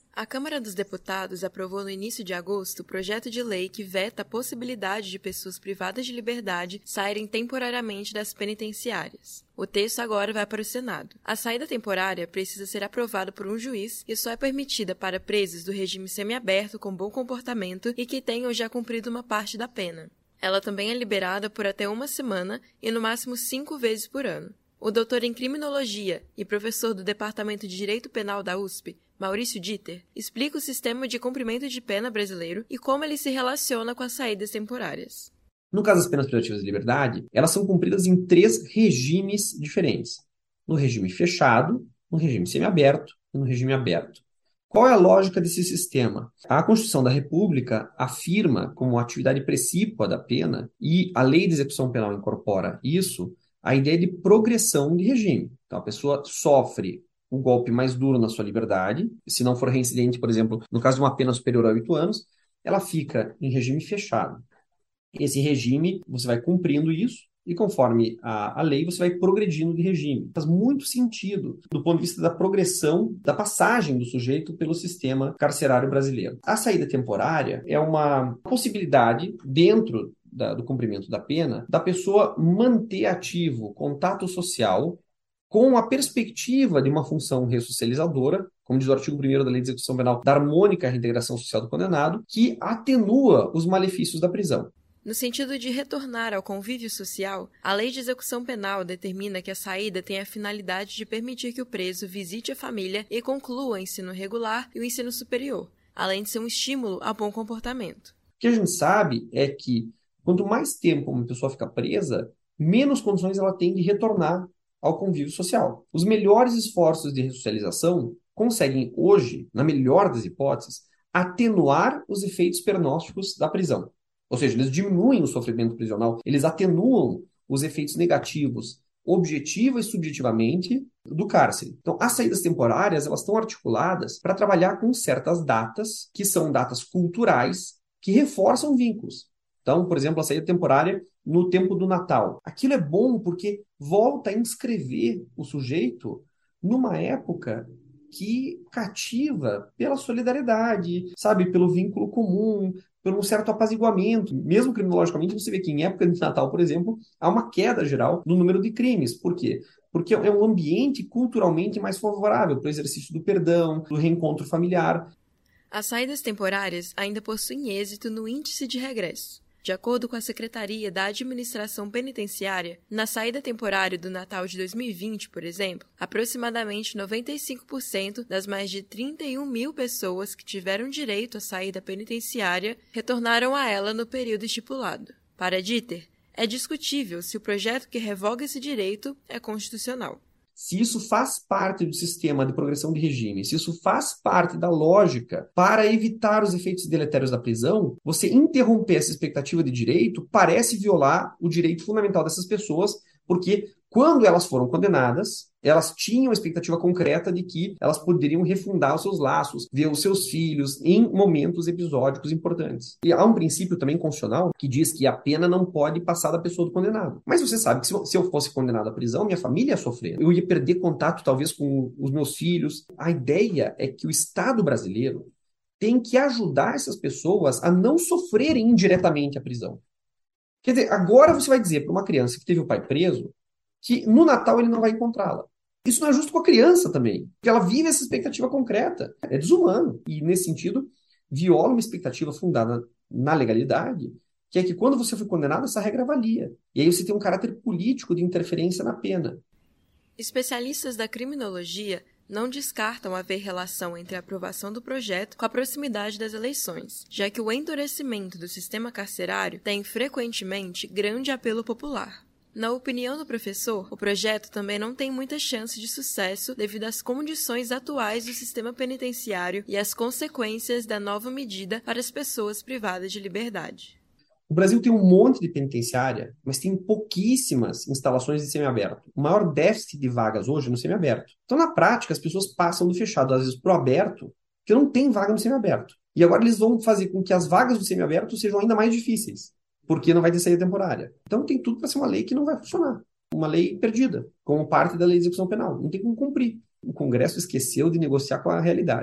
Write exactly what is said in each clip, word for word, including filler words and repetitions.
A Câmara dos Deputados aprovou no início de agosto o projeto de lei que veta a possibilidade de pessoas privadas de liberdade saírem temporariamente das penitenciárias. O texto agora vai para o Senado. A saída temporária precisa ser aprovada por um juiz e só é permitida para presos do regime semiaberto com bom comportamento e que tenham já cumprido uma parte da pena. Ela também é liberada por até uma semana e no máximo cinco vezes por ano. O doutor em Criminologia e professor do Departamento de Direito Penal da U S P, Maurício Dieter, explica o sistema de cumprimento de pena brasileiro e como ele se relaciona com as saídas temporárias. No caso das penas privativas de liberdade, elas são cumpridas em três regimes diferentes. No regime fechado, no regime semiaberto e no regime aberto. Qual é a lógica desse sistema? A Constituição da República afirma como atividade precípua da pena, e a Lei de Execução Penal incorpora isso, a ideia de progressão de regime. Então, a pessoa sofre o golpe mais duro na sua liberdade, se não for reincidente, por exemplo, no caso de uma pena superior a oito anos, ela fica em regime fechado. Esse regime, você vai cumprindo isso, e conforme a, a lei, você vai progredindo de regime. Faz muito sentido do ponto de vista da progressão, da passagem do sujeito pelo sistema carcerário brasileiro. A saída temporária é uma possibilidade, dentro da, do cumprimento da pena, da pessoa manter ativo contato social com a perspectiva de uma função ressocializadora, como diz o artigo primeiro da Lei de Execução Penal, da harmônica reintegração social do condenado, que atenua os malefícios da prisão. No sentido de retornar ao convívio social, a Lei de Execução Penal determina que a saída tem a finalidade de permitir que o preso visite a família e conclua o ensino regular e o ensino superior, além de ser um estímulo ao bom comportamento. O que a gente sabe é que, quanto mais tempo uma pessoa fica presa, menos condições ela tem de retornar ao convívio social. Os melhores esforços de ressocialização conseguem hoje, na melhor das hipóteses, atenuar os efeitos pernósticos da prisão. Ou seja, eles diminuem o sofrimento prisional, eles atenuam os efeitos negativos, objetiva e subjetivamente, do cárcere. Então, as saídas temporárias, elas estão articuladas para trabalhar com certas datas, que são datas culturais, que reforçam vínculos. Então, por exemplo, a saída temporária no tempo do Natal. Aquilo é bom porque volta a inscrever o sujeito numa época que cativa pela solidariedade, sabe, pelo vínculo comum, por um certo apaziguamento. Mesmo criminologicamente, você vê que em época de Natal, por exemplo, há uma queda geral no número de crimes. Por quê? Porque é um ambiente culturalmente mais favorável para o exercício do perdão, do reencontro familiar. As saídas temporárias ainda possuem êxito no índice de regresso. De acordo com a Secretaria da Administração Penitenciária, na saída temporária do Natal de dois mil e vinte, por exemplo, aproximadamente noventa e cinco por cento das mais de trinta e um mil pessoas que tiveram direito à saída penitenciária retornaram a ela no período estipulado. Para Dieter, é discutível se o projeto que revoga esse direito é constitucional. Se isso faz parte do sistema de progressão de regime, se isso faz parte da lógica para evitar os efeitos deletérios da prisão, você interromper essa expectativa de direito parece violar o direito fundamental dessas pessoas, porque quando elas foram condenadas, elas tinham a expectativa concreta de que elas poderiam refundar os seus laços, ver os seus filhos em momentos episódicos importantes. E há um princípio também constitucional que diz que a pena não pode passar da pessoa do condenado. Mas você sabe que se eu fosse condenado à prisão, minha família ia sofrer. Eu ia perder contato talvez com os meus filhos. A ideia é que o Estado brasileiro tem que ajudar essas pessoas a não sofrerem indiretamente a prisão. Quer dizer, agora você vai dizer para uma criança que teve o pai preso que no Natal ele não vai encontrá-la. Isso não é justo com a criança também, porque ela vive essa expectativa concreta. É desumano. E, nesse sentido, viola uma expectativa fundada na legalidade, que é que quando você foi condenado, essa regra valia. E aí você tem um caráter político de interferência na pena. Especialistas da criminologia não descartam haver relação entre a aprovação do projeto com a proximidade das eleições, já que o endurecimento do sistema carcerário tem frequentemente grande apelo popular. Na opinião do professor, o projeto também não tem muita chance de sucesso devido às condições atuais do sistema penitenciário e às consequências da nova medida para as pessoas privadas de liberdade. O Brasil tem um monte de penitenciária, mas tem pouquíssimas instalações de semiaberto. O maior déficit de vagas hoje é no semiaberto. Então, na prática, as pessoas passam do fechado, às vezes, para o aberto, porque não tem vaga no semiaberto. E agora eles vão fazer com que as vagas do semiaberto sejam ainda mais difíceis, porque não vai ter saída temporária. Então tem tudo para ser uma lei que não vai funcionar. Uma lei perdida, como parte da Lei de Execução Penal. Não tem como cumprir. O Congresso esqueceu de negociar com a realidade.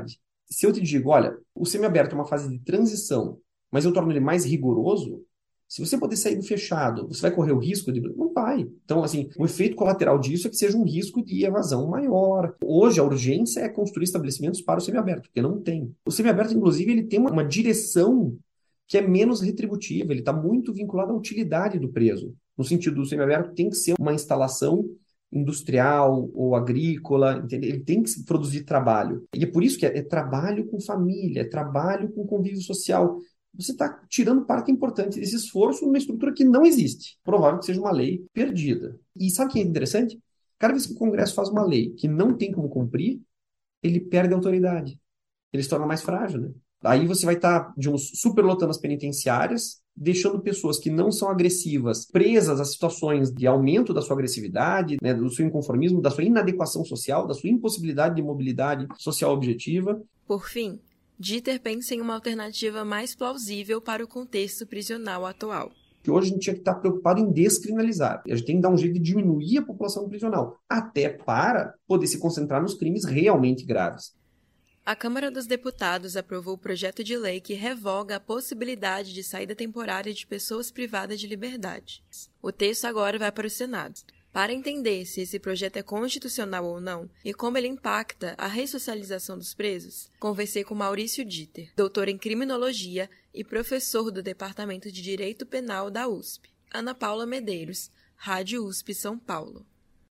Se eu te digo, olha, o semiaberto é uma fase de transição, mas eu torno ele mais rigoroso, se você poder sair do fechado, você vai correr o risco de... Não vai. Então, assim, o efeito colateral disso é que seja um risco de evasão maior. Hoje, a urgência é construir estabelecimentos para o semiaberto, porque não tem. O semiaberto, inclusive, ele tem uma, uma direção que é menos retributiva, ele está muito vinculado à utilidade do preso. No sentido do semiaberto, tem que ser uma instalação industrial ou agrícola, entendeu? Ele tem que produzir trabalho. E é por isso que é, é trabalho com família, é trabalho com convívio social. Você está tirando parte importante desse esforço numa estrutura que não existe. Provável que seja uma lei perdida. E sabe o que é interessante? Cada vez que o Congresso faz uma lei que não tem como cumprir, ele perde a autoridade. Ele se torna mais frágil, né? Aí você vai estar, digamos, superlotando as penitenciárias, deixando pessoas que não são agressivas presas a situações de aumento da sua agressividade, né, do seu inconformismo, da sua inadequação social, da sua impossibilidade de mobilidade social objetiva. Por fim, Dieter pensa em uma alternativa mais plausível para o contexto prisional atual. Que hoje a gente tinha que estar preocupado em descriminalizar. A gente tem que dar um jeito de diminuir a população prisional, até para poder se concentrar nos crimes realmente graves. A Câmara dos Deputados aprovou o projeto de lei que revoga a possibilidade de saída temporária de pessoas privadas de liberdade. O texto agora vai para o Senado. Para entender se esse projeto é constitucional ou não e como ele impacta a ressocialização dos presos, conversei com Maurício Dieter, doutor em criminologia e professor do Departamento de Direito Penal da U S P. Ana Paula Medeiros, Rádio U S P São Paulo.